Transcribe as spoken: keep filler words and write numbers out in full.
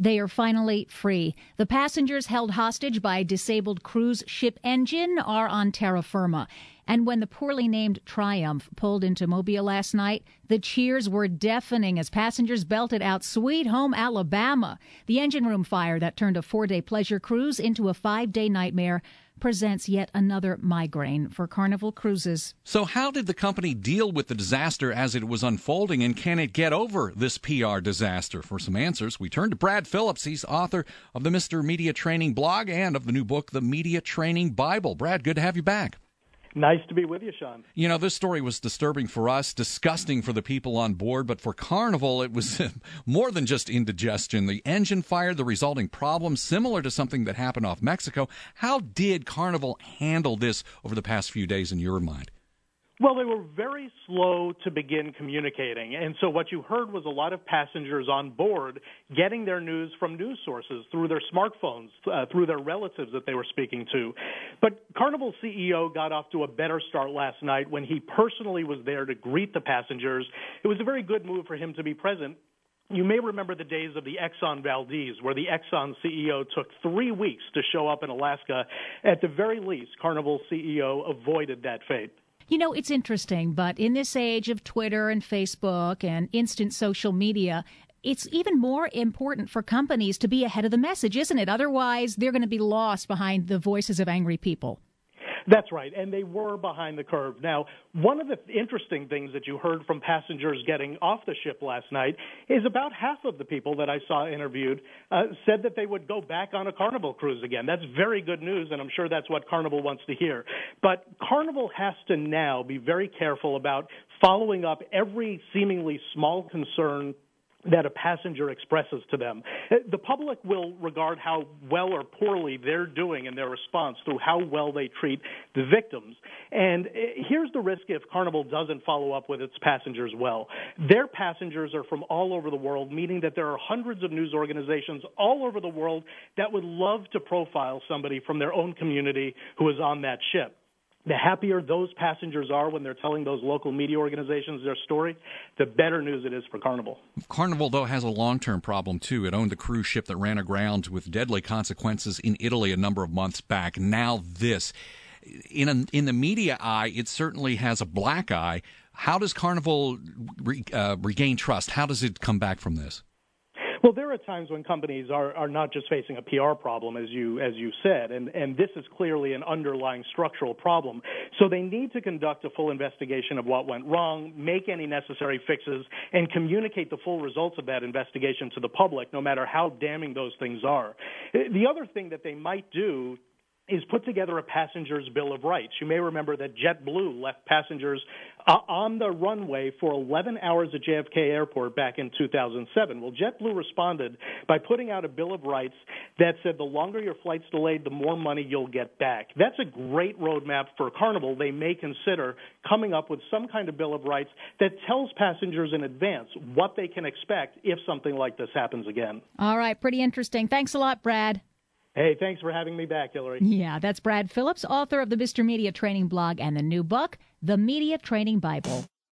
They are finally free. The passengers held hostage by a disabled cruise ship engine are on terra firma. And when the poorly named Triumph pulled into Mobile last night, the cheers were deafening as passengers belted out "Sweet Home Alabama." The engine room fire that turned a four-day pleasure cruise into a five-day nightmare presents yet another migraine for Carnival Cruises. So how did the company deal with the disaster as it was unfolding, and can it get over this P R disaster? For some answers, we turn to Brad Phillips. He's author of the Mister Media Training blog and of the new book, The Media Training Bible. Brad, good to have you back. Nice to be with you, Sean. You know, this story was disturbing for us, disgusting for the people on board, but for Carnival, it was more than just indigestion. The engine fire, the resulting problems, similar to something that happened off Mexico. How did Carnival handle this over the past few days in your mind? Well, they were very slow to begin communicating, and so what you heard was a lot of passengers on board getting their news from news sources through their smartphones, uh, through their relatives that they were speaking to. But Carnival C E O got off to a better start last night when he personally was there to greet the passengers. It was a very good move for him to be present. You may remember the days of the Exxon Valdez, where the Exxon C E O took three weeks to show up in Alaska. At the very least, Carnival C E O avoided that fate. You know, it's interesting, but in this age of Twitter and Facebook and instant social media, it's even more important for companies to be ahead of the message, isn't it? Otherwise, they're going to be lost behind the voices of angry people. That's right, and they were behind the curve. Now, one of the interesting things that you heard from passengers getting off the ship last night is about half of the people that I saw interviewed uh, said that they would go back on a Carnival cruise again. That's very good news, and I'm sure that's what Carnival wants to hear. But Carnival has to now be very careful about following up every seemingly small concern that a passenger expresses to them. The public will regard how well or poorly they're doing in their response through how well they treat the victims. And here's the risk if Carnival doesn't follow up with its passengers well. Their passengers are from all over the world, meaning that there are hundreds of news organizations all over the world that would love to profile somebody from their own community who is on that ship. The happier those passengers are when they're telling those local media organizations their story, the better news it is for Carnival. Carnival, though, has a long-term problem, too. It owned the cruise ship that ran aground with deadly consequences in Italy a number of months back. Now this. In, a, in the media eye, it certainly has a black eye. How does Carnival re, uh, regain trust? How does it come back from this? Well, there are times when companies are, are not just facing a P R problem, as you as you said, and, and this is clearly an underlying structural problem. So they need to conduct a full investigation of what went wrong, make any necessary fixes, and communicate the full results of that investigation to the public, no matter how damning those things are. The other thing that they might do is put together a passenger's bill of rights. You may remember that JetBlue left passengers uh, on the runway for eleven hours at J F K Airport back in two thousand seven. Well, JetBlue responded by putting out a bill of rights that said the longer your flight's delayed, the more money you'll get back. That's a great roadmap for Carnival. They may consider coming up with some kind of bill of rights that tells passengers in advance what they can expect if something like this happens again. All right, pretty interesting. Thanks a lot, Brad. Hey, thanks for having me back, Hillary. Yeah, that's Brad Phillips, author of the Mister Media Training blog and the new book, The Media Training Bible.